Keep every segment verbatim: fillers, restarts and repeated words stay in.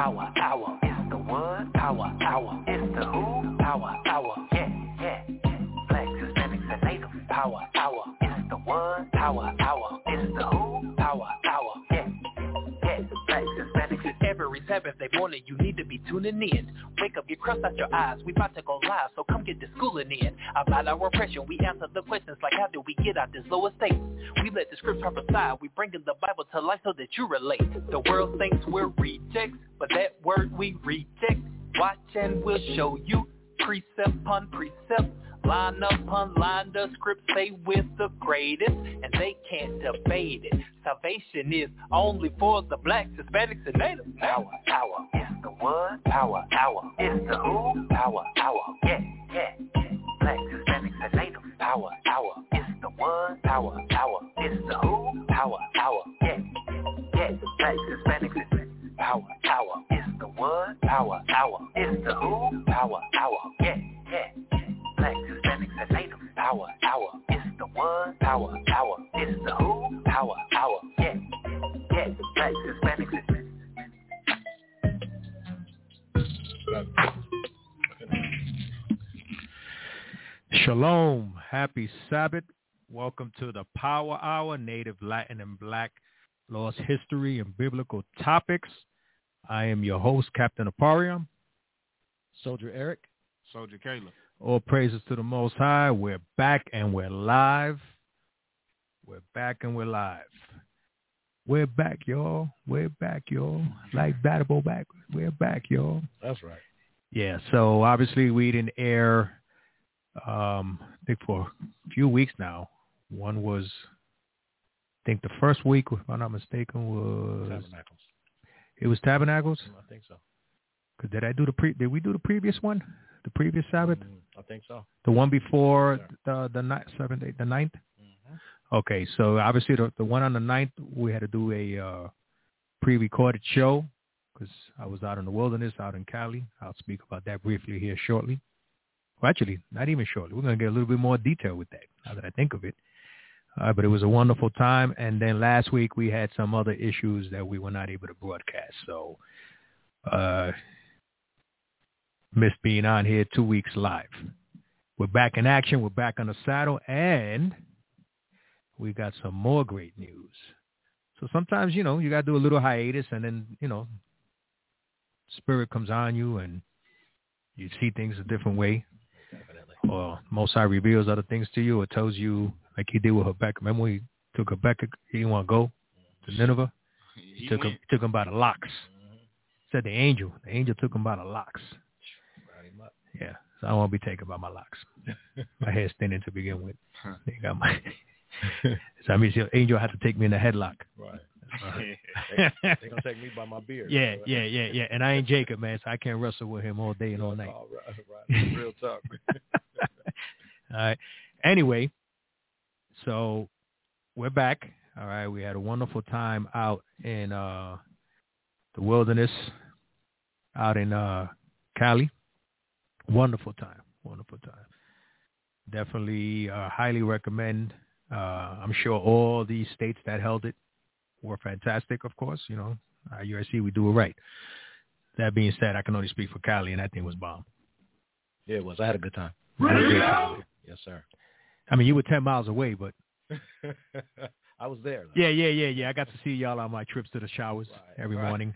Power Hour. It's the one. Power Hour. It's the who? Power Hour. Yeah, yeah. Black, Hispanics, and Native. Power Hour. It's the one. Power Hour. It's the who? Power Hour. Yeah, yeah. Black, Hispanics. Every Saturday morning you need to be tuning in. Wake up, get crust out your eyes. We about to go live, so come get the schooling in. About our oppression, we answer the questions like how do we get out this lower state? We let the script prophesy. We bring in the Bible to life so that you relate. The world thinks we're rejects, but that word we reject. Watch and we'll show you precept upon precept. Line upon line, the script say we're the greatest, and they can't debate it. Salvation is only for the blacks, Hispanics, and Natives. Power Hour, it's the one. Power Hour, it's the who. Power Hour, yeah, yeah. Blacks, Hispanics, and Natives. Power Hour, it's the one. Power Hour, it's the who. Power Hour, yeah, yeah. Blacks, Hispanics, and Power Hour, it's the one. Power Hour, it's the who. Power Hour, yeah, yeah. Blacks, Hispanics, and Natives. Power Hour, it's the one. Power Hour, it's the who. Power Hour, yeah, yeah. Blacks, Hispanics, and Shalom, happy Sabbath. Welcome to the Power Hour, Native, Latin, and Black Lost History and Biblical Topics. I am your host, Captain Aparium. Soldier Eric. Soldier Caleb. All praises to the Most High. We're back and we're live. We're back and we're live. We're back, y'all. We're back, y'all. Like Batable back. We're back, y'all. That's right. Yeah, so obviously we didn't air, um, I think for a few weeks now. One was, I think the first week, if I'm not mistaken, was... Tabernacles. It was Tabernacles? I think so. Cause did I do the pre? Did we do the previous one? The previous Sabbath? Mm, I think so. The one before yes, the the ninth, seventh, eighth, the ninth? Mm-hmm. Okay, so obviously the the one on the ninth, we had to do a uh, pre-recorded show because I was out in the wilderness, out in Cali. I'll speak about that briefly here shortly. Well, actually, not even shortly. We're going to get a little bit more detail with that now that I think of it. Uh, but it was a wonderful time. And then last week we had some other issues that we were not able to broadcast. So uh, missed being on here two weeks live. We're back in action. We're back on the saddle. And we got some more great news. So sometimes, you know, you got to do a little hiatus and then, you know, spirit comes on you and you see things a different way. Definitely. Or Most High reveals other things to you or tells you, like he did with Habakkuk. Remember when he took Habakkuk, he didn't want to go to Nineveh? He, he took him, took him by the locks. Mm-hmm. Said the angel. The angel took him by the locks. Right him up. Yeah. So I don't want to be taken by my locks. My hair's thinning to begin with. They got my... So I mean, the angel had to take me in the headlock. Right. They're they going to take me by my beard. Yeah, yeah, yeah, yeah. And I ain't Jacob, man, so I can't wrestle with him all day and all night. All right, right. Real talk. All right. Anyway, so we're back. All right. We had a wonderful time out in uh, the wilderness, out in uh, Cali. Wonderful time. Wonderful time. Definitely uh, highly recommend. Uh, I'm sure all these states that held it were fantastic, of course. You know, uh, U S C, we do it right. That being said, I can only speak for Cali, and that thing was bomb. Yeah, it was. I had a good time. I had a great time. Yes, sir. I mean, you were ten miles away, but... I was there. Though. Yeah, yeah, yeah, yeah. I got to see y'all on my trips to the showers right, every right. morning.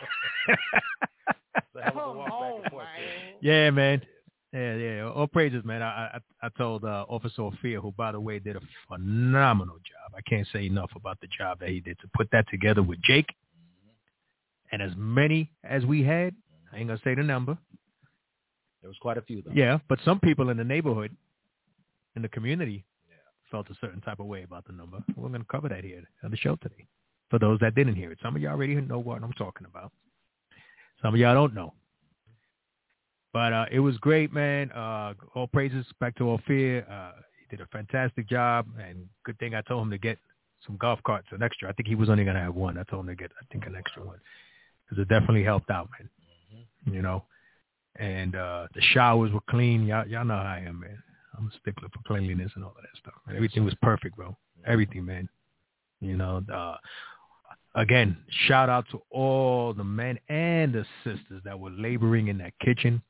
Walk back yeah, man. Yeah, yeah. All praises, man. I I, I told uh, Officer Ophir, who, by the way, did a phenomenal job. I can't say enough about the job that he did to put that together with Jake. Mm-hmm. And as many as we had, I ain't going to say the number. There was quite a few, though. Yeah, but some people in the neighborhood, in the community, yeah. felt a certain type of way about the number. We're going to cover that here on the show today. For those that didn't hear it. Some of y'all already know what I'm talking about. Some of y'all don't know. But uh, it was great, man. Uh, all praises back to Ophir. Uh, he did a fantastic job, and good thing I told him to get some golf carts, an extra. I think he was only going to have one. I told him to get, I think, an extra one because it definitely helped out, man. Mm-hmm. You know, and uh, the showers were clean. Y'all, y'all know how I am, man. I'm a stickler for cleanliness and all of that stuff. Man. Everything was perfect, bro. Everything, man. You know, uh, again, shout out to all the men and and the sisters that were laboring in that kitchen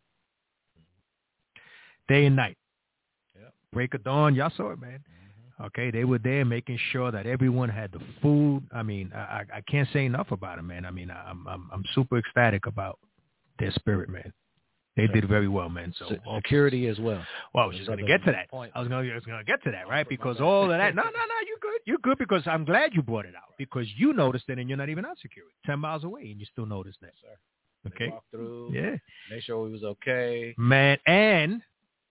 day and night. Yep. Break of dawn, y'all saw it, man. Mm-hmm. Okay, they were there making sure that everyone had the food. I mean, I, I can't say enough about it, man. I mean, I'm I'm I'm super ecstatic about their spirit, man. They did very well, man. So Se- security as well. Well, I was just going to get to that. I was going to get to that, right? Because all of that. No, no, no. You good. You good because I'm glad you brought it out because you noticed it and you're not even on security. Ten miles away and you still noticed that. Yes, sir. Okay. They walked through. Yeah. Make sure we was okay. Man, and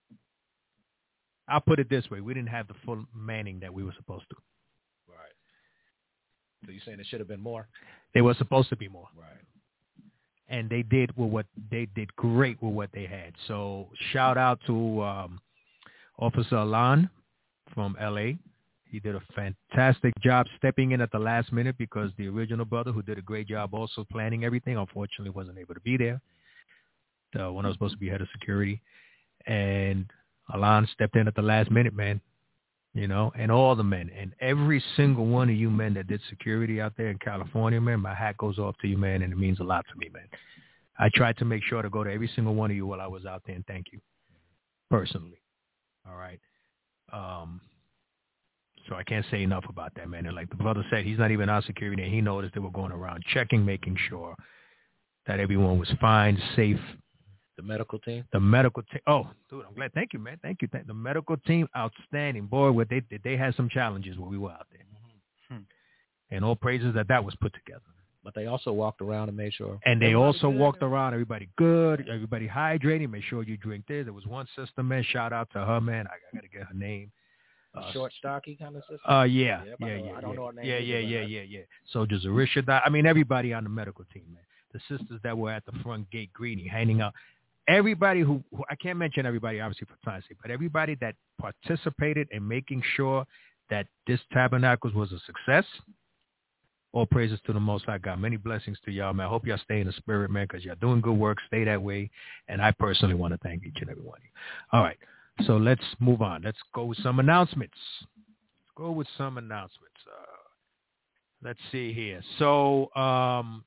I'll put it this way: we didn't have the full manning that we were supposed to. Right. So you're saying it should have been more? They were supposed to be more. Right. And they did with what they did great with what they had. So shout out to um, Officer Alan from L A. He did a fantastic job stepping in at the last minute because the original brother, who did a great job also planning everything, unfortunately wasn't able to be there. The one that was supposed to be head of security. And Alan stepped in at the last minute, man. You know, and all the men, and every single one of you men that did security out there in California, man, my hat goes off to you, man, and it means a lot to me, man. I tried to make sure to go to every single one of you while I was out there and thank you personally. All right. Um, so I can't say enough about that, man. And like the brother said, he's not even on security, and he noticed they were going around checking, making sure that everyone was fine, safe. The medical team? The medical team. Oh, dude, I'm glad. Thank you, man. Thank you. Thank the medical team, outstanding. Boy, what they did, they had some challenges when we were out there. Mm-hmm. Hmm. And all praises that that was put together. But they also walked around and made sure. And they also good. walked around, everybody good, everybody hydrating, make sure you drink this. There was one sister, man, shout out to her, man. I, I got to get her name. Uh, Short, stocky kind of sister? Uh, yeah, yeah, yeah, I, yeah. I don't yeah. know her name. Yeah, yeah, yeah, that. yeah, yeah. So just Arisha, I mean, everybody on the medical team, man. The sisters that were at the front gate greeting, handing out. Everybody who, who, I can't mention everybody, obviously, for time's sake, but everybody that participated in making sure that this Tabernacles was a success, all praises to the Most High God. Many blessings to y'all, man. I hope y'all stay in the spirit, man, because y'all doing good work. Stay that way. And I personally want to thank each and every one of you. All right. So let's move on. Let's go with some announcements. Let's go with some announcements. Uh, let's see here. So, um,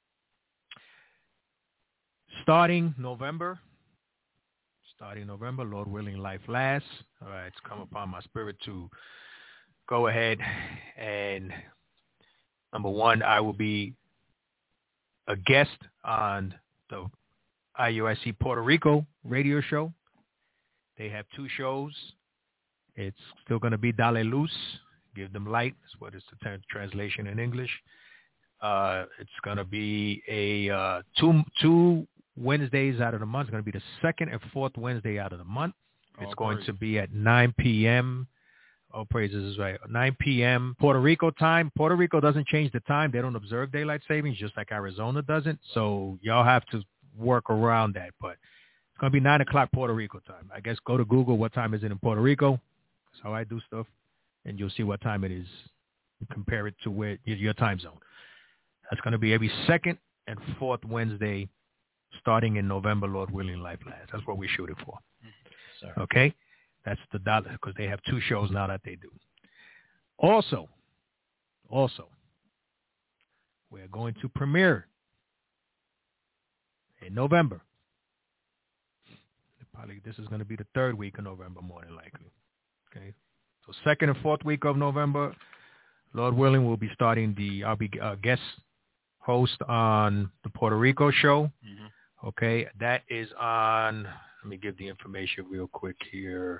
Starting November, starting November, Lord willing, life lasts. All right, it's come upon my spirit to go ahead and, number one, I will be a guest on the I U I C Puerto Rico radio show. They have two shows. It's still going to be Dale Luz, give them light. That's what is the term, translation in English. Uh, it's going to be a uh, two two. Wednesdays out of the month. It's going to be the second and fourth Wednesday out of the month. It's oh, going to be at nine p.m. Oh, praises is right. nine p.m. Puerto Rico time. Puerto Rico doesn't change the time. They don't observe daylight savings, just like Arizona doesn't. So y'all have to work around that. But it's going to be nine o'clock Puerto Rico time. I guess go to Google. What time is it in Puerto Rico? That's how I do stuff. And you'll see what time it is. Compare it to where your time zone. That's going to be every second and fourth Wednesday starting in November, Lord willing, life lasts. That's what we're shooting for. Sorry. Okay? That's the dollar because they have two shows now that they do. Also, also, we're going to premiere in November. Probably this is going to be the third week of November, more than likely. Okay? So second and fourth week of November, Lord willing, we'll be starting the, I'll be uh, guest host on the Puerto Rico show. Mm-hmm. Okay, that is on, let me give the information real quick here.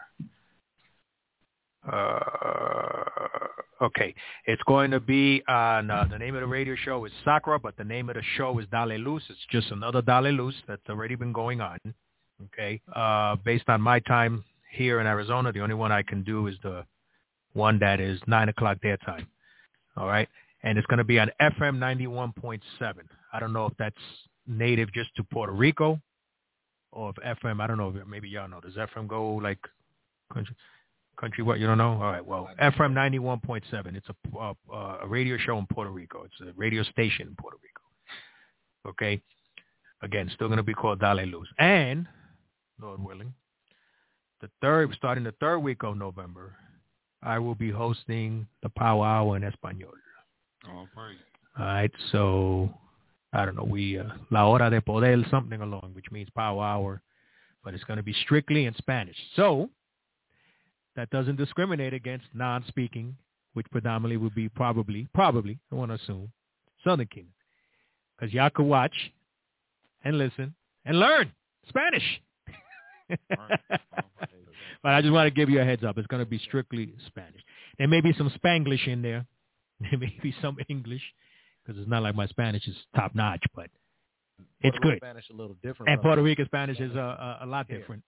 Uh, okay, it's going to be on, uh, the name of the radio show is Sakura, but the name of the show is Dale Luz. It's just another Dale Luz that's already been going on. Okay, uh, based on my time here in Arizona, the only one I can do is the one that is nine o'clock their time. All right, and it's going to be on F M ninety-one point seven. I don't know if that's native just to Puerto Rico or if F M, I don't know, maybe y'all know. Does F M go like country, country what, you don't know? All right, well, F M ninety-one point seven. It's a, uh, a radio show in Puerto Rico. It's a radio station in Puerto Rico. Okay? Again, still going to be called Dale Luz. And, Lord willing, the third, starting the third week of November, I will be hosting the Power Hour in Espanol. Oh, great. All right, so I don't know, we, uh, La Hora de Poder, something along, which means power hour, but it's going to be strictly in Spanish. So that doesn't discriminate against non-speaking, which predominantly would be probably, probably, I want to assume, Southern Kingdom. Because y'all could watch and listen and learn Spanish. But I just want to give you a heads up. It's going to be strictly Spanish. There may be some Spanglish in there. There may be some English, because it's not like my Spanish is top-notch, but it's good. Spanish a little different. And Puerto Rican Spanish is a, a, a lot different.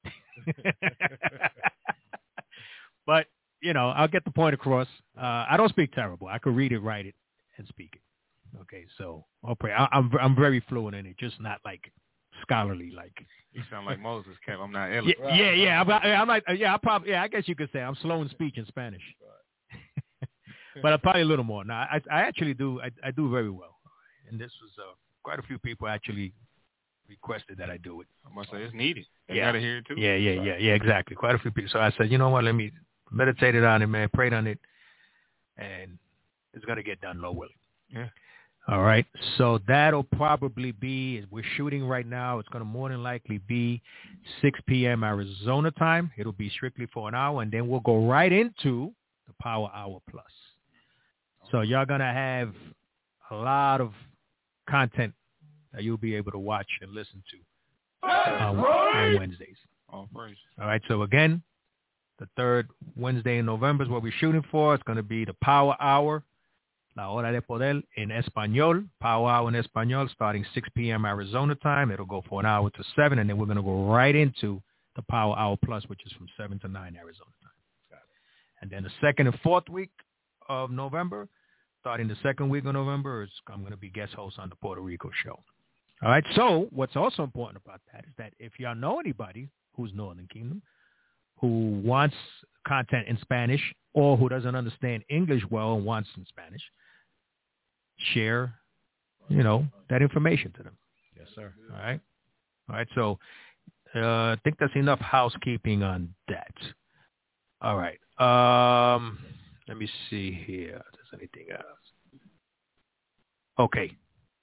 But, you know, I'll get the point across. Uh, I don't speak terrible. I could read it, write it, and speak it. Okay, so I'll pray. I, I'm I'm very fluent in it, just not like scholarly like. You sound like Moses, Kev. I'm not Yeah, eloquent. yeah, yeah. I'm, I'm like, yeah, I probably, yeah. I guess you could say I'm slow in speech in Spanish, but I'm probably a little more. Now, I, I actually do, I, I do very well, and this was uh, quite a few people actually requested that I do it. I must say it's needed. You yeah. gotta hear it too. Yeah, yeah, yeah, yeah. Exactly. Quite a few people. So I said, you know what? Let me meditate on it, man. Prayed on it, and it's gonna get done, Lord willing. Yeah. All right, so that'll probably be, we're shooting right now, it's going to more than likely be six p.m. Arizona time. It'll be strictly for an hour, and then we'll go right into the Power Hour Plus. So y'all going to have a lot of content that you'll be able to watch and listen to um, on Wednesdays. All praise. All right, so again, the third Wednesday in November is what we're shooting for. It's going to be the Power Hour. La Hora de Poder in Espanol, Power Hour in Espanol, starting six p.m. Arizona time. It'll go for an hour to seven, and then we're going to go right into the Power Hour Plus, which is from seven to nine Arizona time. And then the second and fourth week of November, starting the second week of November, is I'm going to be guest host on the Puerto Rico show. All right, so what's also important about that is that if y'all know anybody who's Northern Kingdom, who wants content in Spanish or who doesn't understand English well and wants in Spanish, share, you know, that information to them. Yes, sir. All right. All right. So uh, I think that's enough housekeeping on that. All right. Um, let me see here. If there's anything else. Okay.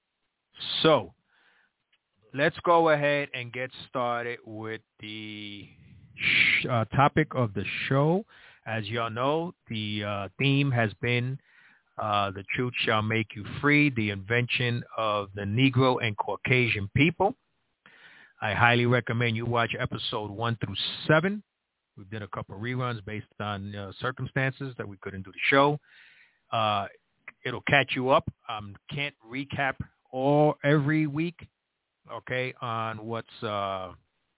So let's go ahead and get started with the sh- uh, topic of the show. As y'all know, the uh, theme has been Uh, the truth shall make you free, the invention of the Negro and Caucasian people. I highly recommend you watch episode one through seven. We did a couple of reruns based on uh, circumstances that we couldn't do the show. Uh, it'll catch you up. Um, can't recap all every week, okay, on what's uh,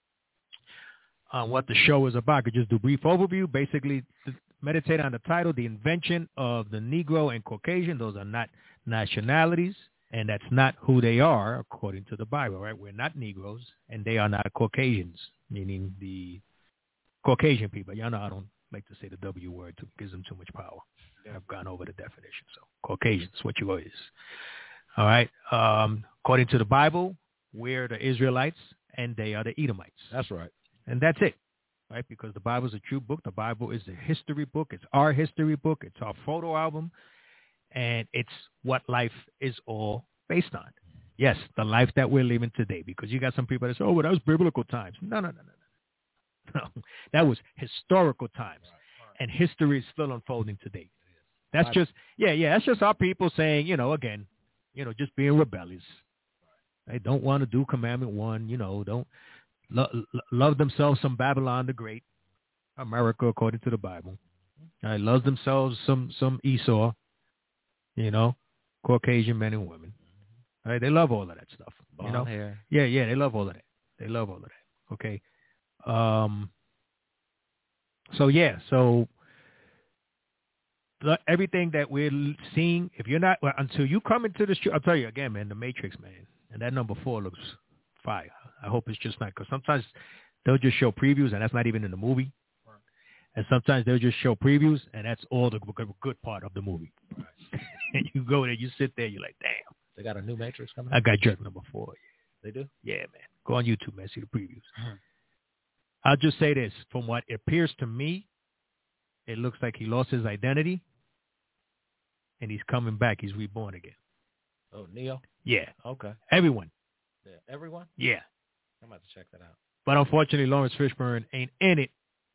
on what the show is about. I could just do a brief overview. Basically, th- meditate on the title, The Invention of the Negro and Caucasian. Those are not nationalities, and that's not who they are according to the Bible, right? We're not Negroes, and they are not Caucasians, meaning the Caucasian people. Y'all know I don't like to say the W word. It gives them too much power. I've gone over the definition. So Caucasians, what you is. All right. Um, according to the Bible, we're the Israelites, and they are the Edomites. That's right. And that's it. Right, because the Bible is a true book. The Bible is a history book. It's our history book. It's our photo album. And it's what life is all based on. Yes, the life that we're living today. Because you got some people that say, oh, well, that was biblical times. No, no, no, no, no. No, that was historical times. And history is still unfolding today. That's just, yeah, yeah, that's just our people saying, you know, again, you know, just being rebellious. They don't want to do commandment one, you know, don't. Lo- love themselves some Babylon the Great, America according to the Bible. Right, love themselves some some Esau, you know, Caucasian men and women. All right, they love all of that stuff. Blonde you know, hair. yeah, yeah, they love all of that. They love all of that. Okay, um, so yeah, so the, everything that we're seeing, if you're not well, until you come into the show, I'll tell you again, man, the Matrix, man, and that number four looks fire. I hope it's just not, because sometimes they'll just show previews and that's not even in the movie. Right. And sometimes they'll just show previews and that's all the good part of the movie. Right. And you go there, you sit there, you're like, damn. They got a new Matrix coming I out? got jerk number four. Yeah. They do? Yeah, man. Go on YouTube, man. See the previews. Mm-hmm. I'll just say this. From what it appears to me, it looks like he lost his identity and he's coming back. He's reborn again. Oh, Neo? Yeah. Okay. Everyone. Yeah. Everyone? Yeah. I'm about to check that out. But unfortunately, Lawrence Fishburne ain't in it.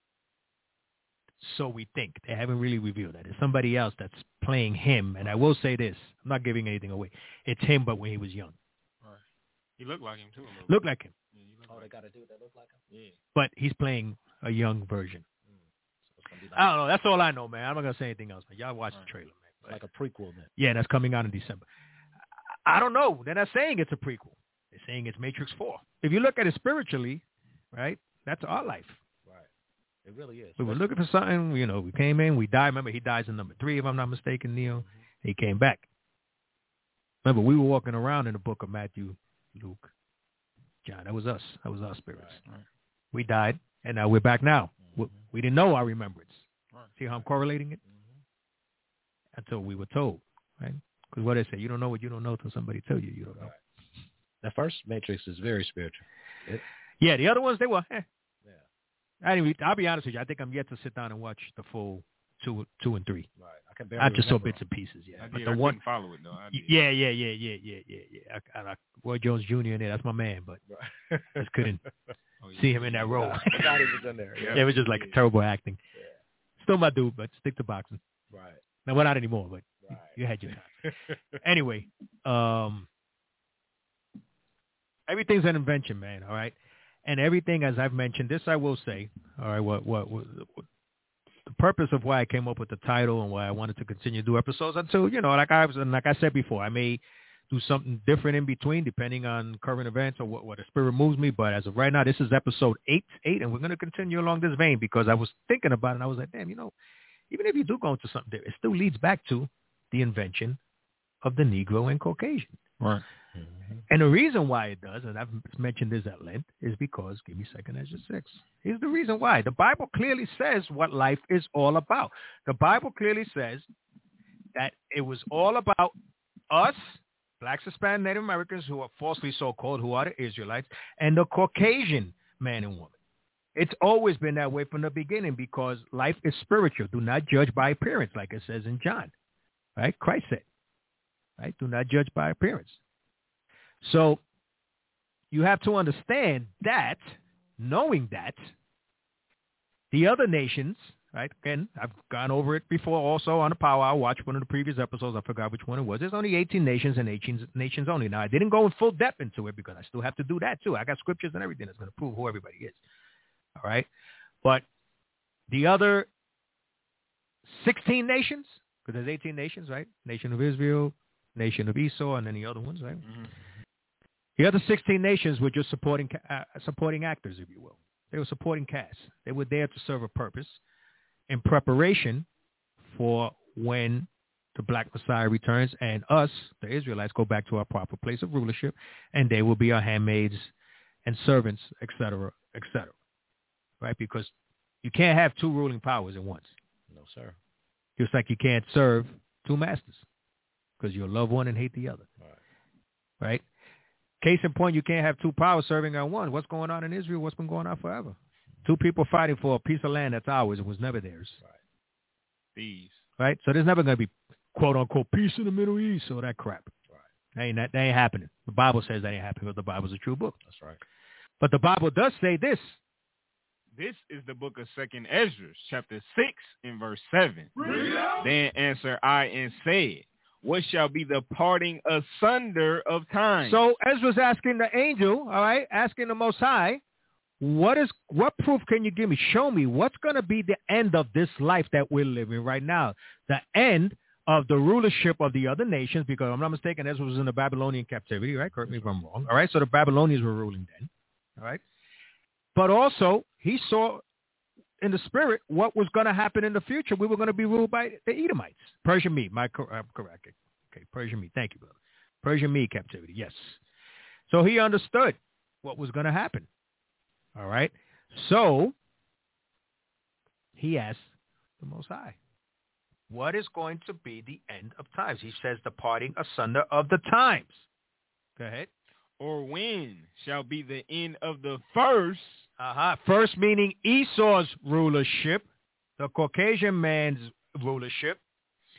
So we think. They haven't really revealed that. It's somebody else that's playing him. And I will say this. I'm not giving anything away. It's him, but when he was young. Right. He looked like him, too. Look like him. Yeah, you look Oh, like they got a dude that look like him? Yeah. But he's playing a young version. Mm. So it's gonna be like, I don't know. That's all I know, man. I'm not going to say anything else, man. Y'all watch Right. the trailer, man. it's like a prequel then. Yeah, that's coming out in December. I don't know. They're not saying it's a prequel. They're saying it's Matrix four. If you look at it spiritually, right, that's our life. Right. It really is. We were looking for something. You know, we came in, we died. Remember, he dies in number three, if I'm not mistaken, Neo. Mm-hmm. He came back. Remember, we were walking around in the book of Matthew, Luke, John. That was us. That was our spirits. Right. We died, and now we're back now. Mm-hmm. We, we didn't know our remembrance. Right. See how I'm correlating it? Mm-hmm. Until we were told, right? Because what they say, you don't know what you don't know until somebody tell you you don't know. Right. The first Matrix is very spiritual. It, Yeah, the other ones, they were, eh. yeah. I didn't, I'll be honest with you. I think I'm yet to sit down and watch the full two, two and three. Right. I can barely I just saw remember bits and pieces, yeah. I But did. the I one, couldn't follow it, though. I did. yeah, yeah, yeah, yeah, yeah, yeah, yeah. I, I, I, Roy Jones Junior in there, that's my man, but them. Right. just couldn't Oh, yeah. see him in that role. Nah, I forgot he was in there. Yeah, Yeah. it was just like terrible acting. Yeah. Still my dude, but stick to boxing. Right. No, well, not anymore, but Right. you had your time. Anyway, um, everything's an invention, man, all right? And everything, as I've mentioned, this I will say, all right, what, what, what, what the purpose of why I came up with the title and why I wanted to continue to do episodes until, you know, like I was, and like I said before, I may do something different in between depending on current events or what, what the spirit moves me. But as of right now, this is episode eight, eight, and we're going to continue along this vein because I was thinking about it and I was like, damn, you know, even if you do go into something different, it still leads back to the invention of the Negro and Caucasian. Right. Mm-hmm. And the reason why it does, and I've mentioned this at length, is because, give me a second, Ezra six. Here's the reason why. The Bible clearly says what life is all about. The Bible clearly says that it was all about us, Blacks, Hispanic, Native Americans, who are falsely so-called, who are the Israelites, and the Caucasian man and woman. It's always been that way from the beginning because life is spiritual. Do not judge by appearance, like it says in John. Right? Christ said. Right? Do not judge by appearance. So you have to understand that, knowing that, the other nations, right? Again, I've gone over it before also on the Power Hour. Watch one of the previous episodes. I forgot which one it was. There's only eighteen nations and eighteen nations only. Now, I didn't go in full depth into it because I still have to do that too. I got scriptures and everything that's going to prove who everybody is. All right? But the other sixteen nations, because there's eighteen nations, right? Nation of Israel, nation of Esau, and then the other ones, right? Mm-hmm. The other sixteen nations were just supporting uh, supporting actors, if you will. They were supporting casts. They were there to serve a purpose in preparation for when the Black Messiah returns and us, the Israelites, go back to our proper place of rulership, and they will be our handmaids and servants, et cetera, et cetera. Right? Because you can't have two ruling powers at once. No, sir. Just like you can't serve two masters because you'll love one and hate the other. Right. Right? Case in point, you can't have two powers serving on one. What's going on in Israel? What's been going on forever? Two people fighting for a piece of land that's ours and was never theirs. Right. These. Right? So there's never going to be, quote, unquote, peace in the Middle East or that crap. Right. That ain't, that, that ain't happening. The Bible says that ain't happening because the Bible's a true book. That's right. But the Bible does say this. This is the book of Second Ezra, chapter six, in verse seven. Then answered I and said, what shall be the parting asunder of time? So Ezra's asking the angel, all right, asking the Most High, what is what proof can you give me? Show me what's going to be the end of this life that we're living right now. The end of the rulership of the other nations, because I'm not mistaken, Ezra was in the Babylonian captivity, right? Correct me if I'm wrong. All right, so the Babylonians were ruling then, all right? But also, he saw in the spirit what was going to happen in the future. We were going to be ruled by the Edomites. Persian Mede, my, I'm correct. Okay, Persian Mede. Thank you, brother. Persian Mede captivity, yes. So he understood what was going to happen. All right? So he asked the Most High, what is going to be the end of times? He says the parting asunder of the times. Go ahead. Or when shall be the end of the first? Uh-huh. First meaning Esau's rulership, the Caucasian man's rulership,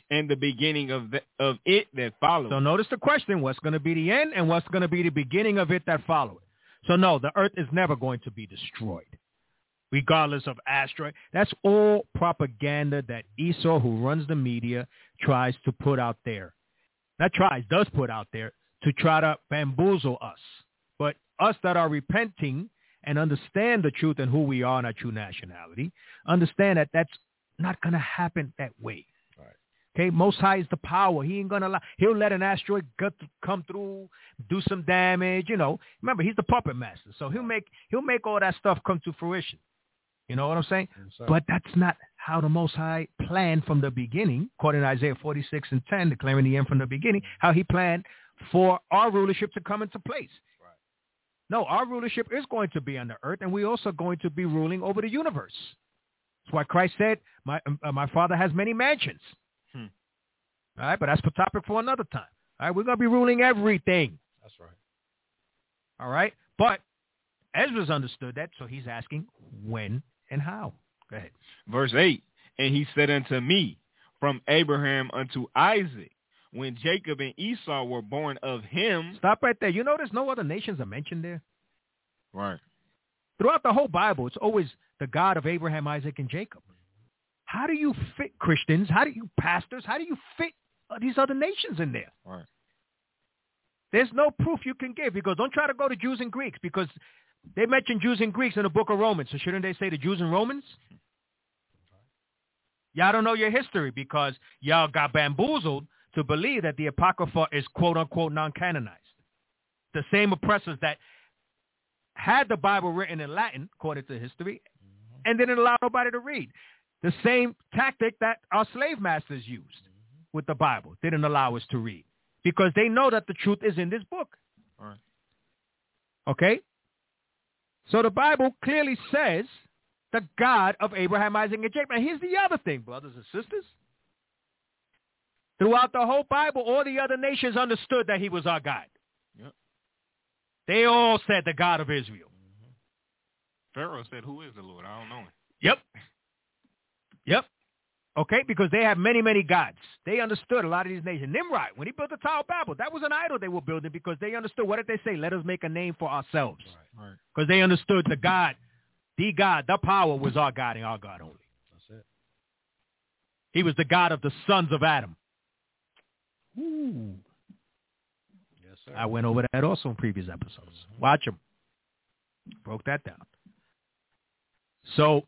and the beginning of the, of it that follows. So notice the question, what's going to be the end and what's going to be the beginning of it that follow it. So no, the earth is never going to be destroyed, regardless of asteroid. That's all propaganda that Esau, who runs the media, tries to put out there. Not tries, does put out there to try to bamboozle us. But us that are repenting and understand the truth and who we are and our true nationality, understand that that's not going to happen that way. Okay, Most High is the power. He ain't going to allow. He'll let an asteroid get, come through, do some damage, you know. Remember, he's the puppet master. So he'll make he'll make all that stuff come to fruition. You know what I'm saying? Yes, but that's not how the Most High planned from the beginning, according to Isaiah forty-six and ten, declaring the end from the beginning, how he planned for our rulership to come into place. Right. No, our rulership is going to be on the earth, and we're also going to be ruling over the universe. That's why Christ said, my, uh, my Father has many mansions. Hmm. All right, but that's a topic for another time. All right, we're going to be ruling everything. That's right. All right, but Ezra's understood that, so he's asking when and how. Go ahead. Verse eight, and he said unto me, from Abraham unto Isaac, when Jacob and Esau were born of him. Stop right there. You notice no other nations are mentioned there? Right. Throughout the whole Bible, it's always the God of Abraham, Isaac, and Jacob. How do you fit Christians? How do you pastors? How do you fit these other nations in there? Right. There's no proof you can give because don't try to go to Jews and Greeks because they mention Jews and Greeks in the book of Romans. So shouldn't they say the Jews and Romans? Y'all don't know your history because y'all got bamboozled to believe that the Apocrypha is quote-unquote non-canonized. The same oppressors that had the Bible written in Latin, according to history, mm-hmm. and didn't allow nobody to read. The same tactic that our slave masters used mm-hmm. with the Bible, didn't allow us to read because they know that the truth is in this book. All right. Okay? So the Bible clearly says the God of Abraham, Isaac, and Jacob. And here's the other thing, brothers and sisters. Throughout the whole Bible, all the other nations understood that he was our God. Yep. They all said the God of Israel. Mm-hmm. Pharaoh said, who is the Lord? I don't know him. Yep. Yep. Okay, because they have many, many gods. They understood a lot of these nations. Nimrod, when he built the Tower of Babel, that was an idol they were building because they understood. What did they say? Let us make a name for ourselves. Right. Because they understood the God, the God, the power was our God and our God only. That's it. He was the God of the sons of Adam. Ooh. Yes, sir. I went over that also in previous episodes. Mm-hmm. Watch them. Broke that down. So,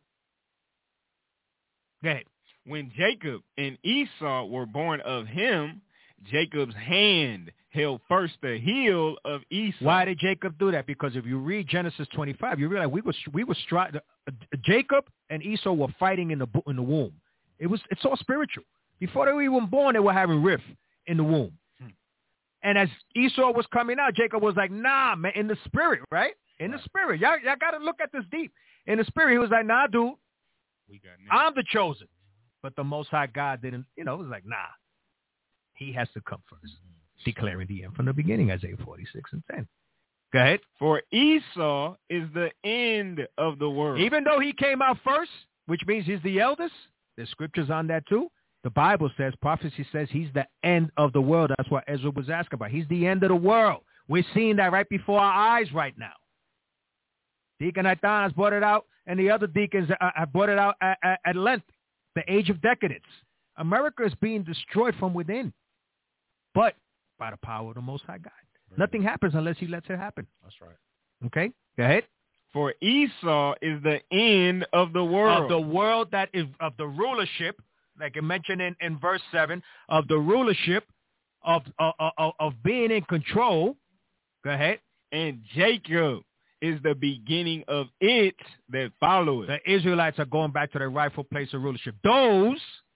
go ahead. When Jacob and Esau were born of him, Jacob's hand held first the heel of Esau. Why did Jacob do that? Because if you read Genesis twenty-five, you realize we were we were stri- uh, Jacob and Esau were fighting in the in the womb. It was it's all spiritual. Before they were even born, they were having rift in the womb. Hmm. And as Esau was coming out, Jacob was like, "Nah, man," in the spirit, right? In right. the spirit, y'all y'all got to look at this deep. In the spirit, he was like, "Nah, dude, we got I'm the chosen." But the Most High God didn't, you know, it was like, nah, he has to come first, declaring the end from the beginning, Isaiah forty-six and ten. Go ahead. For Esau is the end of the world. Even though he came out first, which means he's the eldest, there's scriptures on that too. The Bible says, prophecy says he's the end of the world. That's what Ezra was asking about. He's the end of the world. We're seeing that right before our eyes right now. Deacon Nathan has brought it out, and the other deacons have brought it out at, at, at length. The age of decadence. America is being destroyed from within, but by the power of the Most High God. Right. Nothing happens unless he lets it happen. That's right. Okay, go ahead. For Esau is the end of the world. Of the world that is, of the rulership, like I mentioned in, in verse seven, of the rulership of, of, of, of being in control. Go ahead. And Jacob is the beginning of it that follows. The Israelites are going back to their rightful place of rulership. Those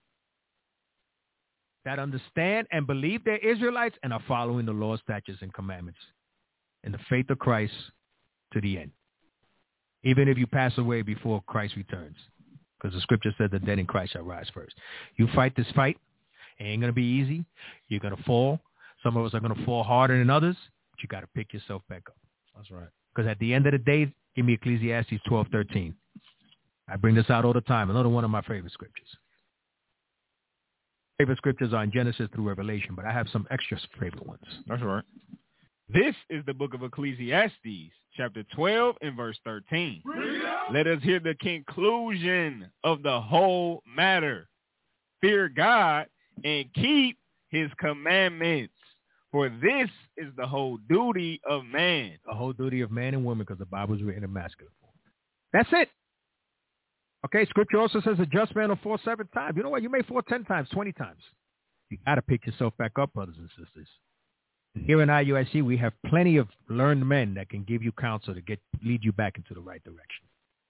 that understand and believe they're Israelites and are following the law, statutes, and commandments in the faith of Christ to the end. Even if you pass away before Christ returns. Because the scripture said the dead in Christ shall rise first. You fight this fight. It ain't going to be easy. You're going to fall. Some of us are going to fall harder than others. But you got to pick yourself back up. That's right. Because at the end of the day, give me Ecclesiastes twelve thirteen. I bring this out all the time. Another one of my favorite scriptures. favorite scriptures are in Genesis through Revelation, but I have some extra favorite ones. That's right. This is the book of Ecclesiastes, chapter twelve and verse thirteen. Let us hear the conclusion of the whole matter. Fear God and keep his commandments, for this is the whole duty of man. The whole duty of man and woman, because the Bible is written in masculine form. That's it. Okay, scripture also says a just man will fall seven times. You know what? You may fall ten times, twenty times. You got to pick yourself back up, brothers and sisters. Here in I U I C, we have plenty of learned men that can give you counsel to get lead you back into the right direction.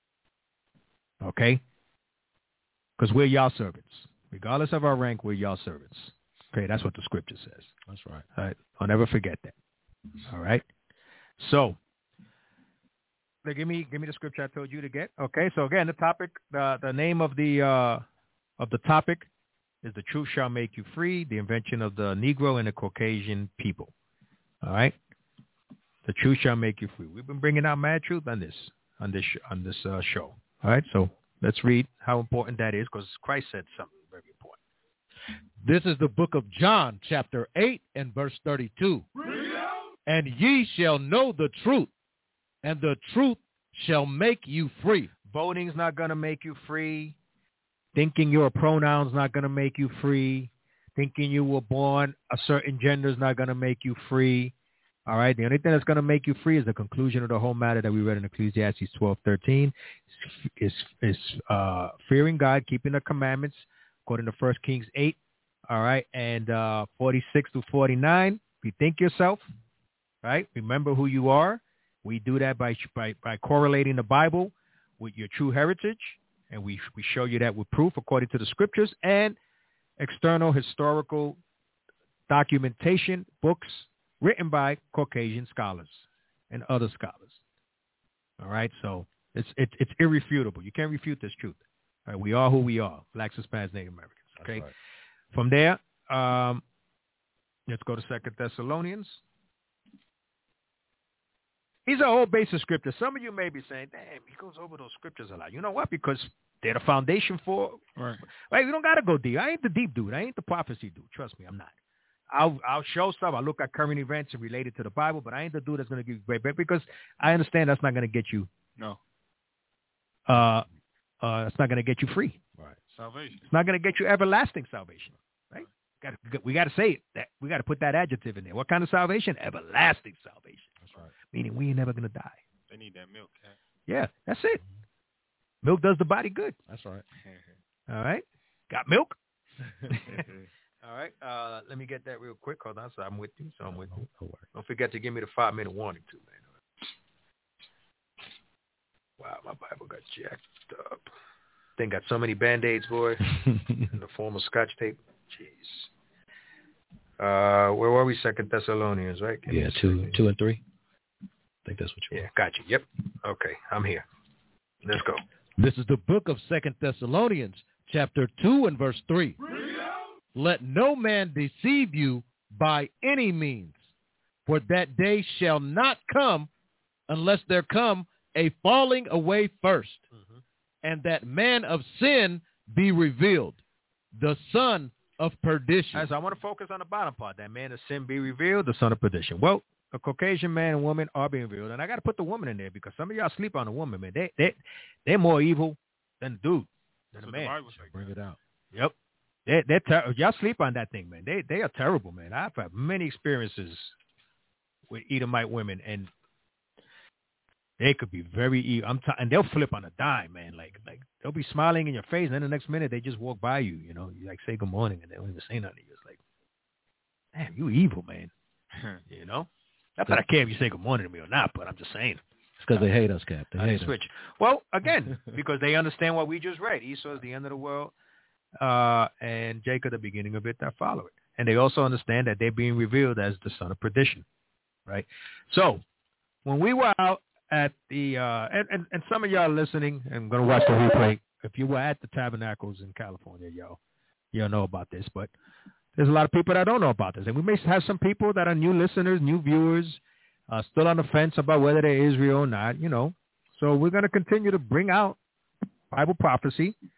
Okay? Because we're y'all servants. Regardless of our rank, we're y'all servants. Okay, that's what the scripture says. That's right. All right? I'll never forget that. All right? So, give me give me the scripture I told you to get. Okay, so again, the topic, the, the name of the uh, of the topic is The Truth Shall Make You Free, the invention of the Negro and the Caucasian people. All right? The truth shall make you free. We've been bringing out mad truth on this on this on this uh, show. All right? So let's read how important that is, because Christ said something very important. This is the book of John, chapter eight and verse thirty-two. And ye shall know the truth, and the truth shall make you free. Voting's not going to make you free. Thinking your pronoun's not going to make you free. Thinking you were born a certain gender is not going to make you free. All right? The only thing that's going to make you free is the conclusion of the whole matter that we read in Ecclesiastes twelve thirteen. Is is uh, fearing God, keeping the commandments, according to First Kings eight. All right? And uh, forty-six to forty-nine. Bethink yourself. Right? Remember who you are. We do that by by, by correlating the Bible with your true heritage. And we we show you that with proof according to the scriptures and external historical documentation, books written by Caucasian scholars and other scholars. All right, so it's it's it's irrefutable. You can't refute this truth. All right, we are who we are, Blacks, Hispanics, Native Americans. Okay, right. From there, um, let's go to Second Thessalonians. These are all basic scriptures. Some of you may be saying, damn, he goes over those scriptures a lot. You know what? Because they're the foundation for, right? Right? We don't got to go deep. I ain't the deep dude. I ain't the prophecy dude. Trust me, I'm not. I'll I'll show stuff. I'll look at current events and relate it to the Bible, but I ain't the dude that's going to give you great back, because I understand that's not going to get you. No. Uh, uh, it's not going to get you free. Right. Salvation. It's not going to get you everlasting salvation. Right? Got we got to say it. That we got to put that adjective in there. What kind of salvation? Everlasting salvation. That's right. Meaning we ain't never going to die. They need that milk, huh? Yeah, that's it. Milk does the body good. That's right. All right. Got milk? All right. Uh, let me get that real quick. Hold on. So I'm with you. So I'm with you. Don't, Don't forget to give me the five-minute warning, too, man. Wow, my Bible got jacked up. Thing got so many Band-Aids, boy, in the form of Scotch tape. Jeez. Uh, where were we? Second Thessalonians, right? Give yeah, two, two and three. I think that's what you Yeah, got you. Yep. Okay, I'm here. Let's go. This is the book of Second Thessalonians, chapter two and verse three. Let no man deceive you by any means, for that day shall not come unless there come a falling away first, mm-hmm. and that man of sin be revealed, the son of perdition. As I want to focus on the bottom part, that man of sin be revealed, the son of perdition. Well, a Caucasian man and woman are being revealed, and I got to put the woman in there because some of y'all sleep on the woman, man. They they they're more evil than the dude, than the man. Bring it out. Yep. They they're ter- y'all sleep on that thing, man. They they are terrible, man. I've had many experiences with Edomite women, and they could be very evil. I'm t- and they'll flip on a dime, man. Like like they'll be smiling in your face, and then the next minute they just walk by you. You know, you like say good morning, and they don't even say nothing. You're just like, damn, you evil, man. You know. Not that I care if you say good morning to me or not, but I'm just saying. It's because they hate us, Cap. They hate switch. Us. Well, again, because they understand what we just read. Esau is the end of the world, uh, and Jacob the beginning of it that follow it. And they also understand that they're being revealed as the son of perdition, right? So when we were out at the, uh, and, and, and some of y'all listening and going to watch the replay, if you were at the Tabernacles in California, y'all, y'all know about this, but there's a lot of people that don't know about this. And we may have some people that are new listeners, new viewers, uh, still on the fence about whether they're Israel or not, you know. So we're going to continue to bring out Bible prophecy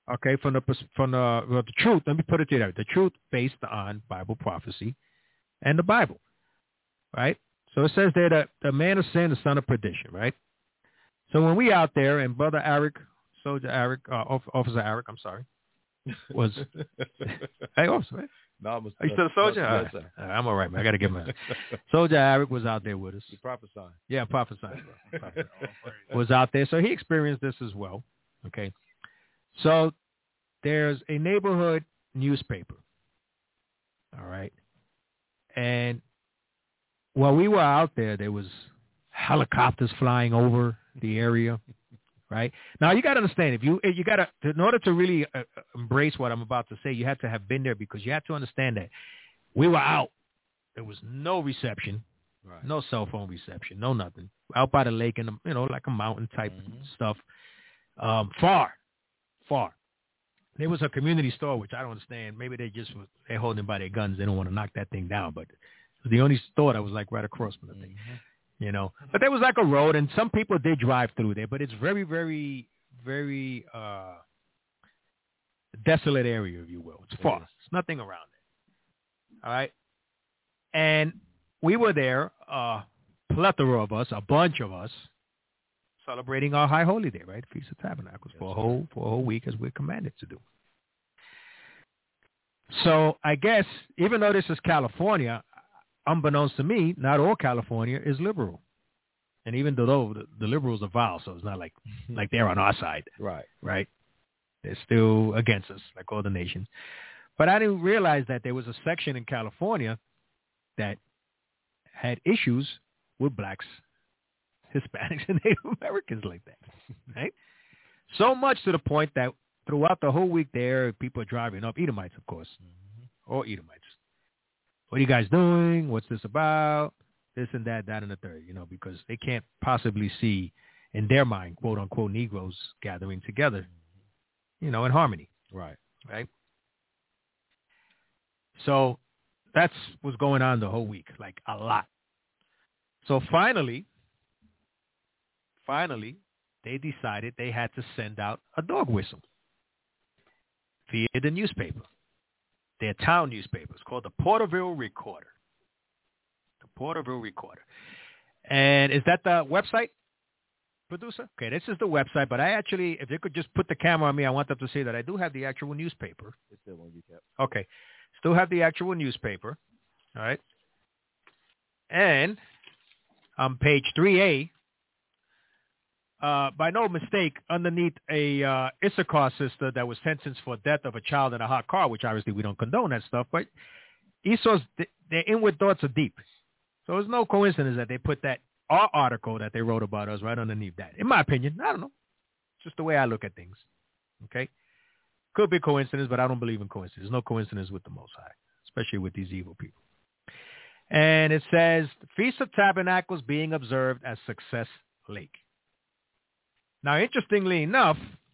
Okay, from the from the, well, the truth. Let me put it to you. The truth based on Bible prophecy and the Bible, right? So it says there that the man of sin, the son of perdition, right? So when we out there, and Brother Eric, Soldier Eric, uh, Officer Eric, I'm sorry, was hey, officer, right? No, I'm a, Are you still a soldier? Yes, all right. sir. All right, I'm all right, man. I got to get my Soldier Eric was out there with us. You prophesying. Yeah, prophesying. Bro. prophesying. Was out there, so he experienced this as well. Okay, so there's a neighborhood newspaper. All right, and while we were out there, there was helicopters flying over the area. Right now, you got to understand, if you you got to, in order to really uh, embrace what I'm about to say, you had to have been there, because you had to understand that we were out. There was no reception, right. No cell phone reception, no nothing. Out by the lake, and you know, like a mountain type mm-hmm. stuff. Um, far, far. There was a community store, which I don't understand. Maybe they just was, they're holding by their guns. They don't want to knock that thing down, but it was the only store that was like right across from the thing. Mm-hmm. You know, but there was like a road, and some people did drive through there, but it's very, very, very uh, desolate area, if you will. It's far. There's nothing around it. All right. And we were there, a uh, plethora of us, a bunch of us, celebrating our high holy day, right? Feast of Tabernacles for a whole for a whole week, as we're commanded to do. So I guess, even though this is California, unbeknownst to me, not all California is liberal. And even though the, the liberals are vile, so it's not like like they're on our side. Right. Right? They're still against us, like all the nations. But I didn't realize that there was a section in California that had issues with blacks, Hispanics, and Native Americans like that. Right? So much to the point that throughout the whole week there, people are driving up, Edomites, of course, mm-hmm. or Edomites. What are you guys doing? What's this about? This and that, that and the third, you know, because they can't possibly see, in their mind, quote unquote, Negroes gathering together, you know, in harmony. Right. Right. So that's what's going on the whole week, like a lot. So finally, finally, they decided they had to send out a dog whistle via the newspaper. Their town newspaper. It's called the Porterville Recorder. The Porterville Recorder. And is that the website, producer? Okay, this is the website, but I actually, if they could just put the camera on me, I want them to see that I do have the actual newspaper. It's still on you, Cap. Okay. Still have the actual newspaper. All right. And on page three A, Uh, by no mistake, underneath a uh, Issachar sister that was sentenced for death of a child in a hot car, which obviously we don't condone that stuff, but Esau's, their inward thoughts are deep. So it's no coincidence that they put that our article that they wrote about us right underneath that. In my opinion, I don't know. It's just the way I look at things. Okay? Could be coincidence, but I don't believe in coincidence. There's no coincidence with the Most High, especially with these evil people. And it says, the Feast of Tabernacles being observed at Success Lake. Now, interestingly enough,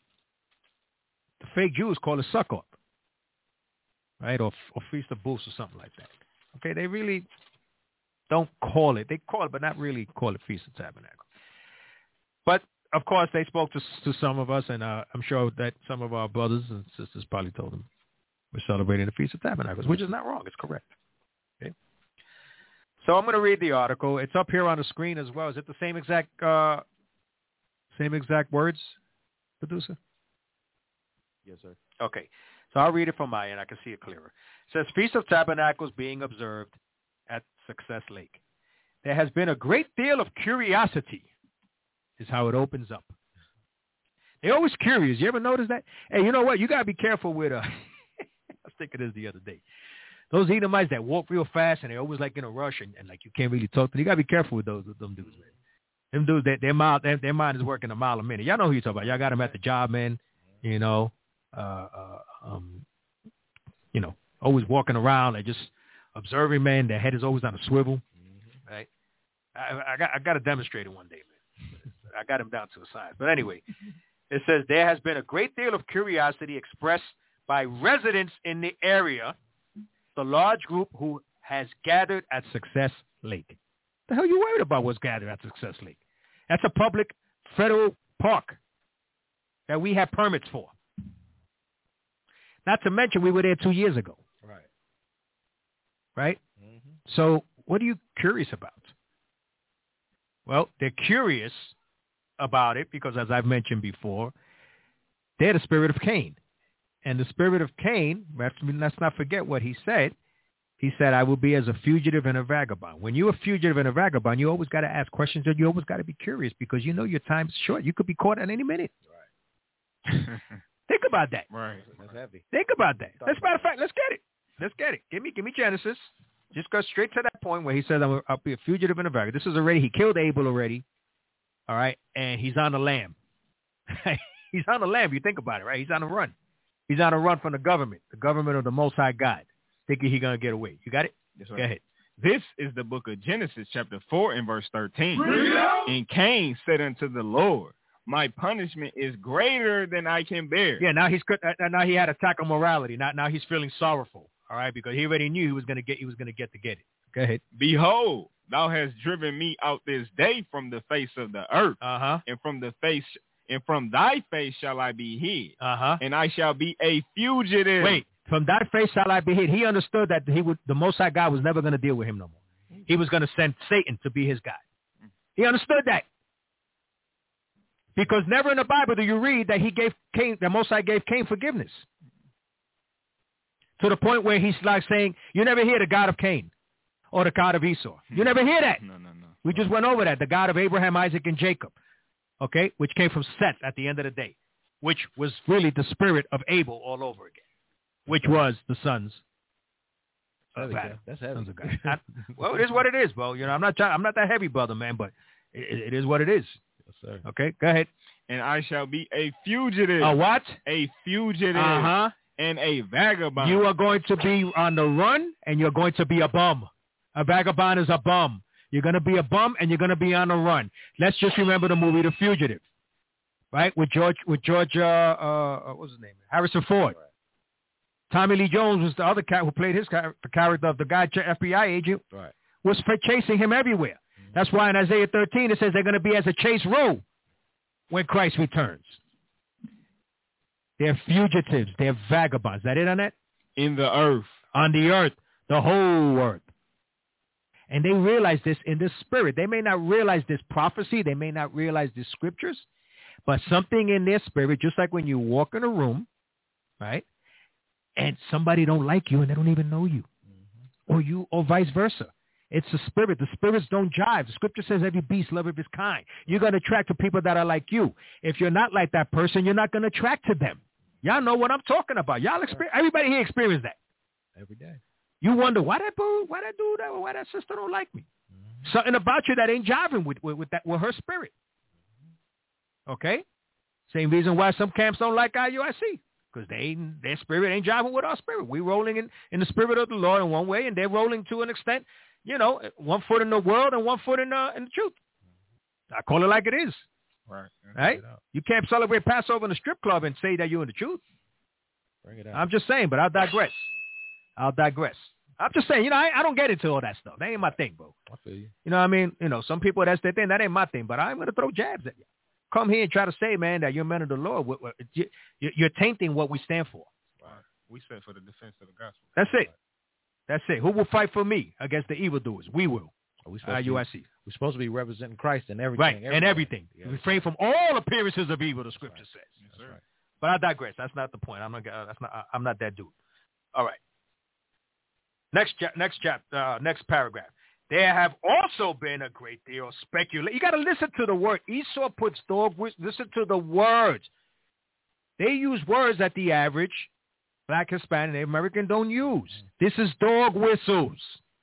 the fake Jews call it Sukkot, right, or, or Feast of Booths or something like that. Okay, they really don't call it. They call it, but not really call it Feast of Tabernacle. But, of course, they spoke to, to some of us, and uh, I'm sure that some of our brothers and sisters probably told them we're celebrating the Feast of Tabernacles, which is not wrong. It's correct. Okay. So I'm going to read the article. It's up here on the screen as well. Is it the same exact... Uh, Same exact words, producer? Yes, sir. Okay. So I'll read it from my end. I can see it clearer. It says, Feast of Tabernacles being observed at Success Lake. There has been a great deal of curiosity, is how it opens up. They're always curious. You ever notice that? Hey, you know what? You got to be careful with, uh, I was thinking this the other day. Those Edomites that walk real fast and they're always like in a rush and, and like you can't really talk to them. You got to be careful with those with them dudes, man. Them dudes, they, their, mile, their, their mind is working a mile a minute. Y'all know who you're talking about. Y'all got them at the job, man. You know, uh, uh, um, you know, always walking around, like just observing, man. Their head is always on a swivel, mm-hmm. right? I, I got I got to demonstrate it one day, man. I got him down to a science. But anyway, it says there has been a great deal of curiosity expressed by residents in the area, the large group who has gathered at Success Lake. The hell you worried about what's gathered at Success Lake? That's a public federal park that we have permits for. Not to mention we were there two years ago. Right. Right? Mm-hmm. So what are you curious about? Well, they're curious about it because, as I've mentioned before, they're the spirit of Cain. And the spirit of Cain, let's not forget what he said. He said, I will be as a fugitive and a vagabond. When you're a fugitive and a vagabond, you always got to ask questions and you always got to be curious because you know your time's short. You could be caught at any minute. Right. Think about that. Right. That's heavy. Think about that. As a matter of fact, let's get it. Let's get it. Give me, give me Genesis. Just go straight to that point where he says, I'll be a fugitive and a vagabond. This is already, he killed Abel already. All right. And he's on the lam. He's on the lam. You think about it, right? He's on the run. He's on a run from the government, the government of the Most High God, thinking he's going to get away. You got it? That's right. Go ahead. This is the book of Genesis, chapter four and verse thirteen. And Cain said unto the Lord, my punishment is greater than I can bear. Yeah, now he's now he had attack on morality. Now, now he's feeling sorrowful. All right, because he already knew he was going to get he was going to get to get it. Go ahead. Behold, thou hast driven me out this day from the face of the earth, uh-huh. and from the face and from thy face shall I be hid, uh-huh. and I shall be a fugitive. Wait, from thy face shall I be hid. He understood that he would the Most High God was never going to deal with him no more. He was going to send Satan to be his God. He understood that. Because never in the Bible do you read that he gave Cain, the Most High gave Cain forgiveness. To the point where he's like saying, you never hear the God of Cain or the God of Esau. You never hear that. No, no, no. We just went over that. The God of Abraham, Isaac, and Jacob. Okay? Which came from Seth at the end of the day. Which was really the spirit of Abel all over again. Which was the sons of Adam. That's heavy. Sons of God. I, well, it is what it is, bro. You know, I'm not trying, I'm not that heavy, brother, man, but it, it is what it is. Yes, sir. Okay? Go ahead. And I shall be a fugitive. A what? A fugitive. Uh-huh. And a vagabond. You are going to be on the run, and you're going to be a bum. A vagabond is a bum. You're going to be a bum, and you're going to be on the run. Let's just remember the movie The Fugitive, right? With George, with George, uh, uh, what was his name? Harrison Ford. Right. Tommy Lee Jones was the other cat who played his char- the character of the guy, F B I agent, right. was for chasing him everywhere. Mm-hmm. That's why in Isaiah thirteen it says they're going to be as a chase row when Christ returns. They're fugitives. They're vagabonds. Is that it on that? In the earth. On the earth. The whole earth. And they realize this in the spirit. They may not realize this prophecy. They may not realize these scriptures. But something in their spirit, just like when you walk in a room, right, and somebody don't like you and they don't even know you. Mm-hmm. Or you, or vice versa. It's the spirit. The spirits don't jive. The scripture says every beast loveth his kind. You're going to attract to people that are like you. If you're not like that person, you're not going to attract to them. Y'all know what I'm talking about. Y'all experience, everybody here experienced that. Every day. You wonder, why that boo, why that dude, why that sister don't like me? Mm-hmm. Something about you that ain't jiving with, with, with, that, with her spirit. Okay? Same reason why some camps don't like I U I C. Because they ain't, their spirit ain't jiving with our spirit. We rolling in, in the spirit of the Lord in one way, and they're rolling to an extent, you know, one foot in the world and one foot in the, in the truth. I call it like it is. Right. Right? You can't celebrate Passover in a strip club and say that you're in the truth. Bring it out. I'm just saying, but I'll digress. I'll digress. I'm just saying, you know, I, I don't get into all that stuff. That ain't my thing, bro. I feel you. You know what I mean? You know, some people, that's their thing. That ain't my thing, but I'm going to throw jabs at you. Come here and try to say, man, that you're men of the Lord. You're tainting what we stand for. Right. We stand for the defense of the gospel. That's it. That's it. Who will fight for me against the evildoers? We will. I U I C. We're supposed to be representing Christ in everything. Right, everywhere. and everything. Yeah. Refrain from all appearances of evil, the scripture That's right. says. That's right. But I digress. That's not the point. I'm not. That's not. I'm not that dude. All right. Next, cha- next chapter. Uh, next paragraph. There have also been a great deal of speculation. You got to listen to the word. Esau puts dog. Listen to the words. They use words that the average Black, Hispanic, Native American don't use. This is dog whistles.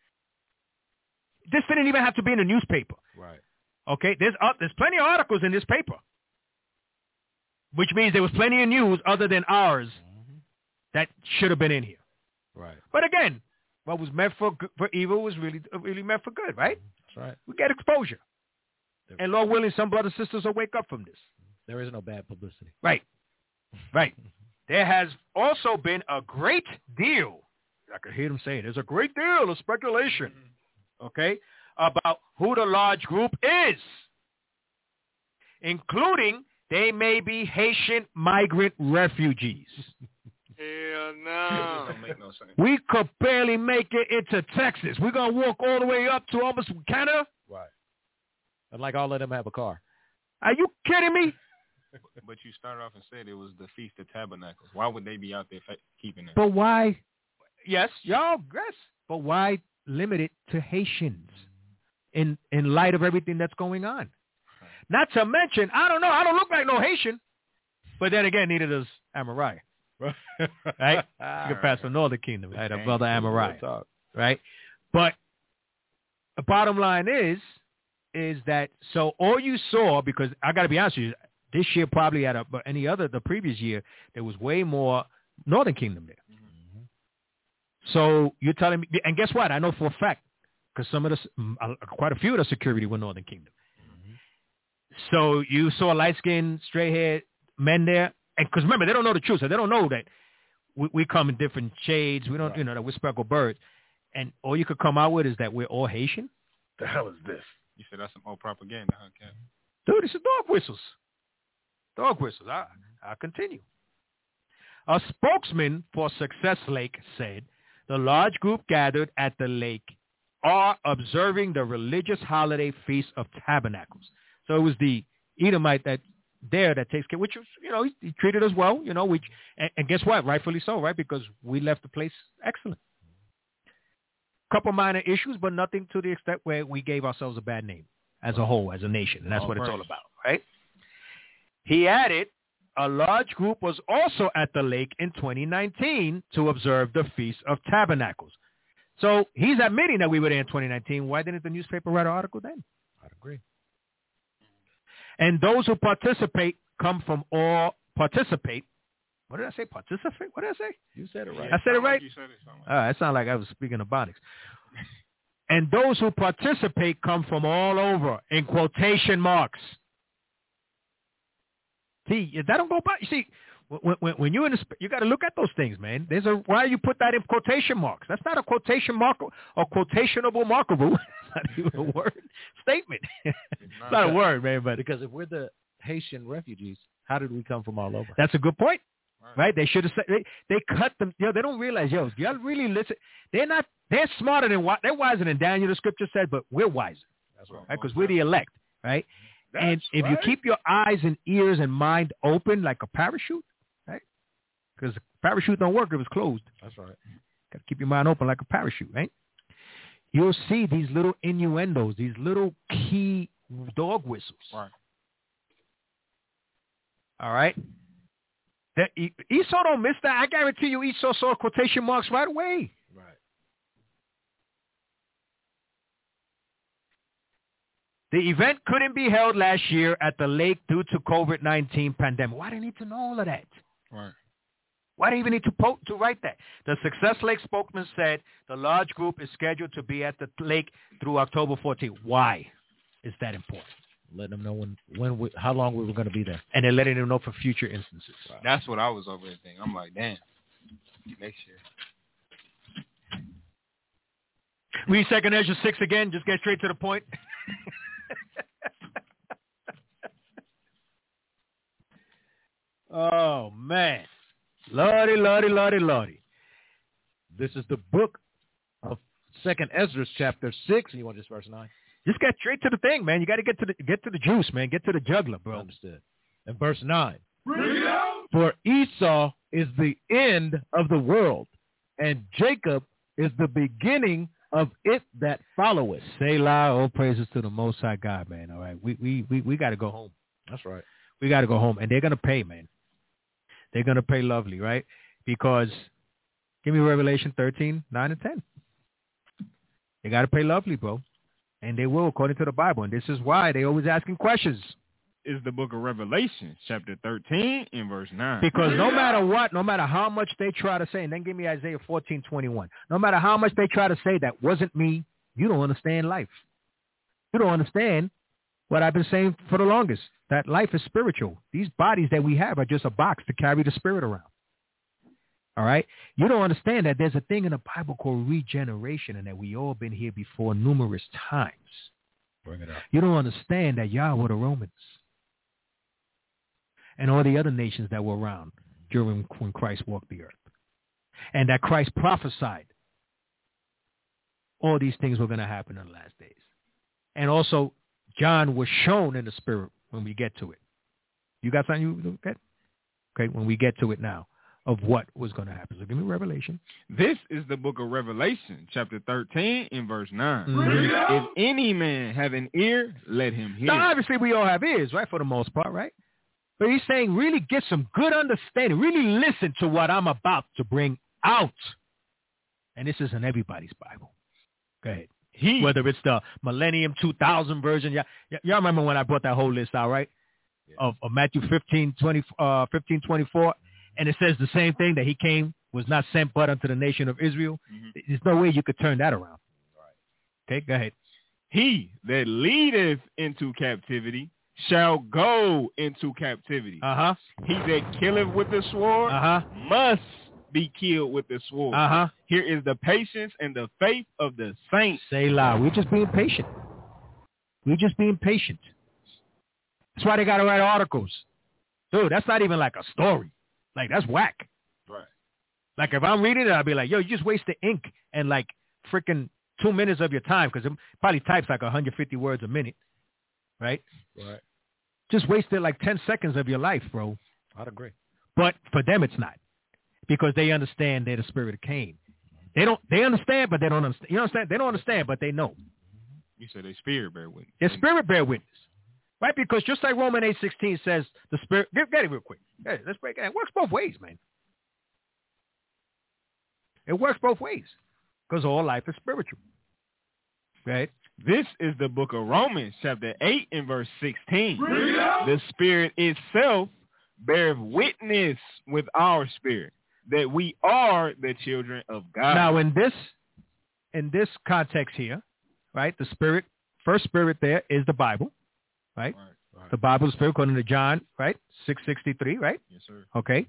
This didn't even have to be in the newspaper. Right. Okay. There's uh, there's plenty of articles in this paper, which means there was plenty of news other than ours mm-hmm. that should have been in here. Right. But again, what was meant for for evil was really really meant for good, right? That's right. We get exposure. There, and Lord willing, some brothers and sisters will wake up from this. There is no bad publicity. Right. Right. There has also been a great deal. I could hear them saying there's a great deal of speculation. Mm-hmm. Okay, about who the large group is, including they may be Haitian migrant refugees. Hell no. Don't make no sense. We could barely make it into Texas. We're going to walk all the way up to almost Canada? Right. And like all of them have a car. Are you kidding me? But you started off and said it was the Feast of Tabernacles. Why would they be out there fa- keeping it? But why? Yes, y'all, yes. But why limit it to Haitians in, in light of everything that's going on? Not to mention, I don't know, I don't look like no Haitian. But then again, neither does Amarai. Right? You can pass from Northern Kingdom, right? Our brother Amarai. Right? But the bottom line is, is that, so all you saw, because I got to be honest with you, this year probably at a, but any other, the previous year, there was way more Northern Kingdom there. Mm-hmm. So you're telling me, and guess what? I know for a fact, because some of the, uh, quite a few of the security were Northern Kingdom. Mm-hmm. So you saw light-skinned, straight-haired men there, and because remember, they don't know the truth, so they don't know that we, we come in different shades. We don't, right. you know, that we're speckled birds, and all you could come out with is that we're all Haitian. The hell is this? You said that's some old propaganda, huh, Ken? Dude, it's a dog whistles. Dog whistles. I, I'll continue. A spokesman for Success Lake said the large group gathered at the lake are observing the religious holiday Feast of Tabernacles. So it was the Edomite that there that takes care, which was, you know, he, he treated us well, you know, which, and, and guess what? Rightfully so, right? Because we left the place excellent. Couple minor issues, but nothing to the extent where we gave ourselves a bad name as a whole, as a nation. And that's all what praise. It's all about, right? He added, a large group was also at the lake in twenty nineteen to observe the Feast of Tabernacles. So he's admitting that we were there in twenty nineteen. Why didn't the newspaper write an article then? I'd agree. And those who participate come from all, participate. What did I say? Participate? What did I say? You said it right. I said it right? You said it somewhere. Uh, it sounded like I was speaking Ebonics. And those who participate come from all over, in quotation marks. See, that don't go by. You see, when, when, when you're in the, you got to look at those things, man. There's a why you put that in quotation marks. That's not a quotation mark or quotationable markable. It's not even a word statement. It's not, not a word, man. But because if we're the Haitian refugees, how did we come from all over? That's a good point. Right? They should have said, they, they cut them. Yo, they don't realize, yo, y'all really listen. They're not, they're smarter than, they're wiser than Daniel, the scripture said, but we're wiser. That's right. Because right? we're the elect, right? That's and if right. you keep your eyes and ears and mind open like a parachute, right? Because parachute don't work if it's closed. That's right. Got to keep your mind open like a parachute, right? You'll see these little innuendos, these little key dog whistles. Right. All right? That Esau don't miss that. I guarantee you Esau saw quotation marks right away. Right. The event couldn't be held last year at the lake due to COVID nineteen pandemic. Why do they need to know all of that? Right. Why do you even need to, po- to write that? The Success Lake spokesman said the large group is scheduled to be at the lake through October fourteenth. Why is that important? Letting them know when, when we, how long we were going to be there. And they're letting them know for future instances. Right. That's what I was over there thinking. I'm like, damn, next year. Read Second Ezra six again. Just get straight to the point. Oh, man. Lordy, lordy, lordy, lordy. This is the book of Second Ezra, chapter six. You want just verse nine? Just get straight to the thing, man. You got to get to the get to the juice, man. Get to the jugular, bro. Understood. And verse nine. For Esau is the end of the world, and Jacob is the beginning of it that followeth. Selah, all praises to the Most High God, man. All right, we we we, we got to go home. That's right. We got to go home, and they're gonna pay, man. They're gonna pay lovely, right? Because give me Revelation thirteen, nine and ten. They got to pay lovely, bro. And they will, according to the Bible. And this is why they always asking questions. Is the book of Revelation, chapter thirteen, in verse nine. Because no matter what, no matter how much they try to say, and then give me Isaiah fourteen, twenty-one. No matter how much they try to say that wasn't me, you don't understand life. You don't understand what I've been saying for the longest, that life is spiritual. These bodies that we have are just a box to carry the spirit around. All right? You don't understand that there's a thing in the Bible called regeneration and that we all been here before numerous times. Bring it up. You don't understand that y'all were the Romans and all the other nations that were around during when Christ walked the earth. and that Christ prophesied all these things were going to happen in the last days. And also, John was shown in the spirit when we get to it. You got something you get? Okay, when we get to it now, of what was going to happen. So give me Revelation. This is the book of Revelation, chapter thirteen and verse nine. Mm-hmm. If any man have an ear, let him hear. Now, obviously, we all have ears, right, for the most part, right? But he's saying really get some good understanding. Really listen to what I'm about to bring out. And this is in everybody's Bible. Go ahead. He, Whether it's the Millennium two thousand version. Y'all, y'all remember when I brought that whole list out, right? Yeah. Of, of Matthew fifteen, twenty, uh, fifteen, twenty-four. And it says the same thing, that he came, was not sent but unto the nation of Israel. Mm-hmm. There's no way you could turn that around. Right. Okay, go ahead. He that leadeth into captivity shall go into captivity. Uh-huh. He that killeth with the sword uh-huh. must be killed with the sword. Uh-huh. Here is the patience and the faith of the saints. Say loud. We're just being patient. We're just being patient. That's why they got to write articles. Dude, that's not even like a story. Like, that's whack. Right. Like, if I'm reading it, I'll be like, yo, you just wasted ink and, like, freaking two minutes of your time, because it probably types like one hundred fifty words a minute, right? Right. Just wasted, like, ten seconds of your life, bro. I'd agree. But for them, it's not, because they understand they're the spirit of Cain. They don't. They understand, but they don't understand. You understand? They don't understand, but they know. You said they spirit bear witness. Their spirit bear witness. Right, because just like Romans eight sixteen says, the spirit, get, get it real quick. Get it, let's break it. It works both ways, man. It works both ways, because all life is spiritual. Right? This is the book of Romans, chapter eight and verse sixteen. The spirit itself bears witness with our spirit that we are the children of God. Now, in this, in this context here, right, the spirit, first spirit there is the Bible. Right? Right, right. The Bible is spirit, according to John, right? six sixty-three, right? Yes, sir. Okay.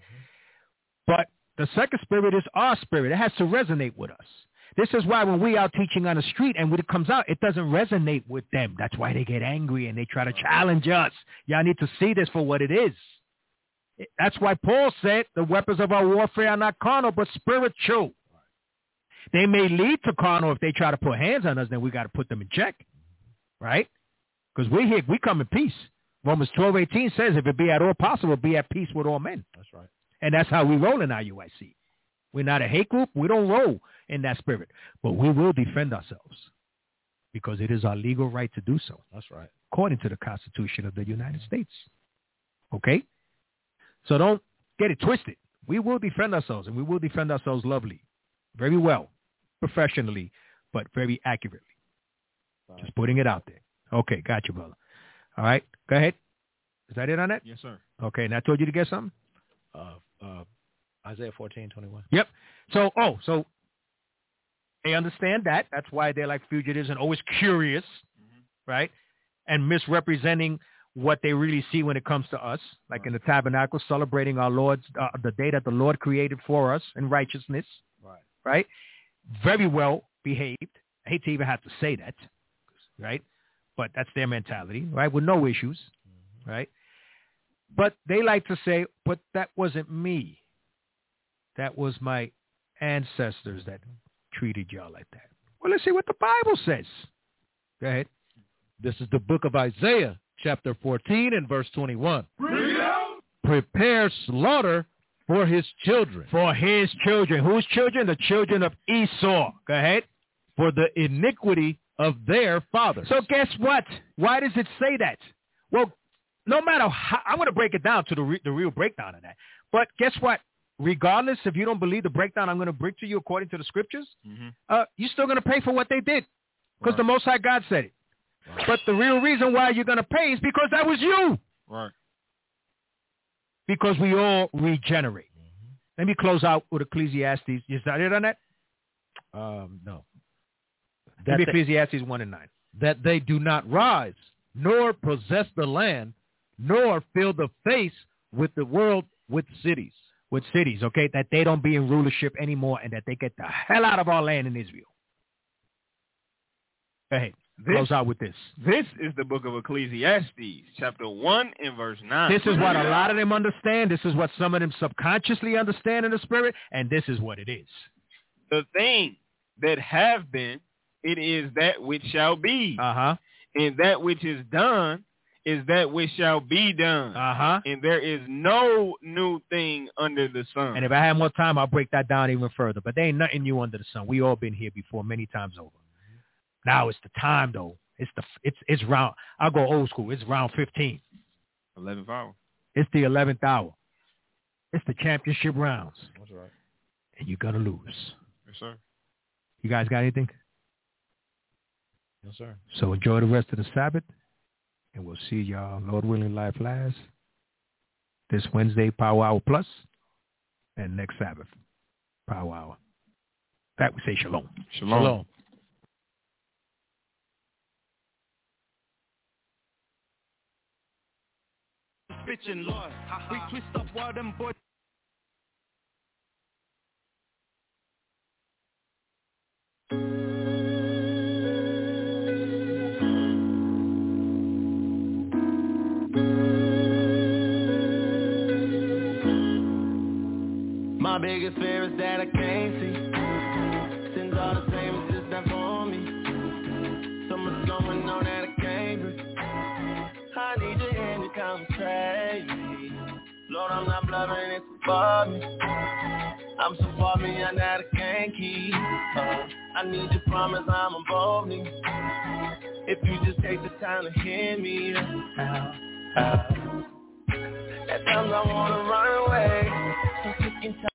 But the second spirit is our spirit. It has to resonate with us. This is why when we out teaching on the street and when it comes out, it doesn't resonate with them. That's why they get angry and they try to challenge us. Y'all need to see this for what it is. That's why Paul said the weapons of our warfare are not carnal, but spiritual. They may lead to carnal if they try to put hands on us, then we got to put them in check. Right? Because we here, we come in peace. Romans twelve eighteen says, if it be at all possible, be at peace with all men. That's right. And that's how we roll in I U I C. We're not a hate group. We don't roll in that spirit. But we will defend ourselves because it is our legal right to do so. That's right. According to the Constitution of the United States. Okay? So don't get it twisted. We will defend ourselves, and we will defend ourselves lovely, very well, professionally, but very accurately. Right. Just putting it out there. Okay, got you, brother. All right, go ahead. Is that it on that? Yes, sir. Okay, and I told you to get something? Uh, uh, Isaiah fourteen twenty-one. Yep. So, oh, so they understand that. That's why they're like fugitives and always curious, mm-hmm. right? And misrepresenting what they really see when it comes to us, like right. in the tabernacle, celebrating our Lord's, uh, the day that the Lord created for us in righteousness, right? Right? Very well behaved. I hate to even have to say that, right? But that's their mentality, right? With no issues, mm-hmm. right? But they like to say, but that wasn't me. That was my ancestors that treated y'all like that. Well, let's see what the Bible says. Go ahead. This is the book of Isaiah, chapter fourteen and verse twenty-one. Prepare slaughter for his children. For his children. Whose children? The children of Esau. Go ahead. For the iniquity of their fathers. So guess what? Why does it say that? Well, no matter how, I'm going to break it down to the, re, the real breakdown of that. But guess what? Regardless, if you don't believe the breakdown I'm going to bring to you according to the scriptures, mm-hmm. uh, you're still going to pay for what they did because right. the Most High God said it. Right. But the real reason why you're going to pay is because that was you. Right. Because we all regenerate. Mm-hmm. Let me close out with Ecclesiastes. You started on that? Um, no. That they, Ecclesiastes one and nine. That they do not rise, nor possess the land, nor fill the face with the world with cities. With cities, okay? That they don't be in rulership anymore and that they get the hell out of our land in Israel. Go ahead. This, close out with this. This is the book of Ecclesiastes, chapter one and verse nine. This is what a lot of them understand. This is what some of them subconsciously understand in the spirit, and this is what it is. The thing that have been, it is that which shall be. Uh-huh. And that which is done is that which shall be done. Uh-huh. And there is no new thing under the sun. And if I had more time, I'll break that down even further. But there ain't nothing new under the sun. We all been here before many times over. Now it's the time, though. It's the it's it's round. I'll go old school. It's round fifteen. eleventh hour. It's the eleventh hour. It's the championship rounds. That's right. And you're going to lose. Yes, sir. You guys got anything? Yes, sir. So enjoy the rest of the Sabbath. And we'll see y'all, Lord willing, life lasts. This Wednesday, Power Hour Plus. And next Sabbath, Power Hour. That we say shalom. Shalom. Shalom. Bitchin' Lord, we twist up while them boys. My biggest fear is that I can't see. Sins all the same, it's just not for me. So much going on that I can't breathe. I need your hand to come crazy. Lord, I'm not bluffing, it's for me. I'm so far beyond that I can't keep up. I need your promise, I'm above me. If you just take the time to hear me out, out. At times I wanna run away. I'm taking time.